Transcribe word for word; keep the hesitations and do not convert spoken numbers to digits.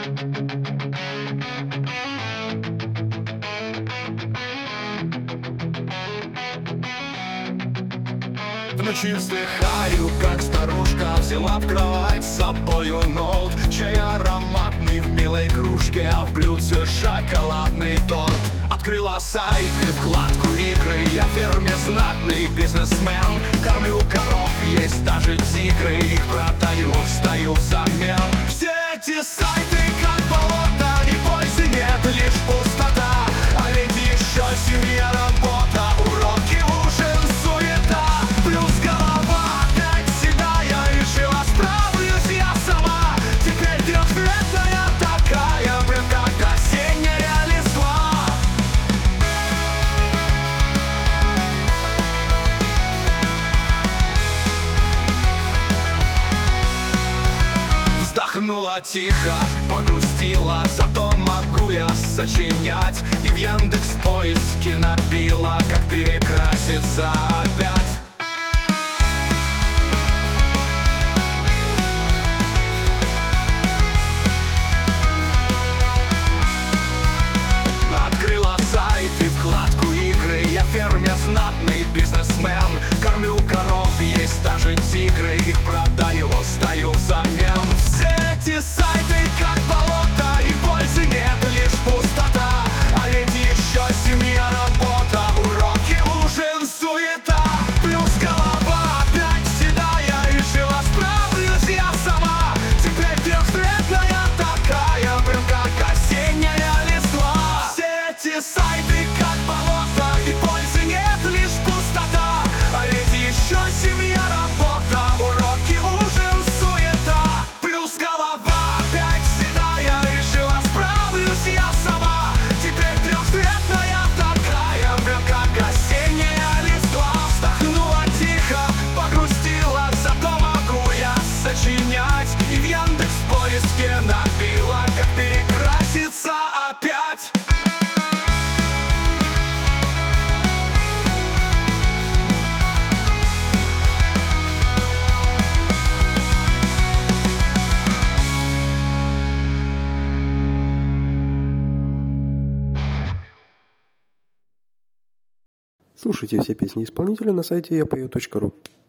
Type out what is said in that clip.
В ночи вздыхаю, как старушка взяла в кровать с собою ноут, чай ароматный в милой кружке, а в блюдце шоколадный торт. Открыла сайт и вкладку игры, я в ферме знатный бизнесмен. Кормлю коров, есть даже тигры, их продаю, стою взамен. Все эти сайты как болото, и пользы нет, лишь пустота. А ведь еще семья, работа, уроки, ужин, суета. Плюс голова опять седая, решила справлюсь я сама. Теперь трехцветная такая, прям как осенняя листва. Вздохнула тихо, погрустила, зато могу я сочинять. И в Яндекс.Поиске набила, как перекраситься опять. Открыла сайт и вкладку игры, я в ферме знатный бизнесмен. Кормлю коров, есть даже тигры, их продаю, стою взамен. Все эти сайты как болото, и пользы нет, лишь пустота. А ведь еще семья, работа, уроки, ужин, суета. Плюс голова опять седая, решила справлюсь я сама. Теперь трехцветная такая, прям как осенняя листва. Все эти сайты как болото, и пользы нет, лишь пустота. А ведь еще семья, работа, уроки, ужин, суета. Плюс голова опять седая, решила справлюсь я сама. Теперь трехцветная такая, прям как осенняя листва. Вздохнула тихо, погрустила, зато могу я сочинять. И в Яндекс.Поиске набила, как перекраситься опять. Слушайте все песни исполнителя на сайте я пою точка ру.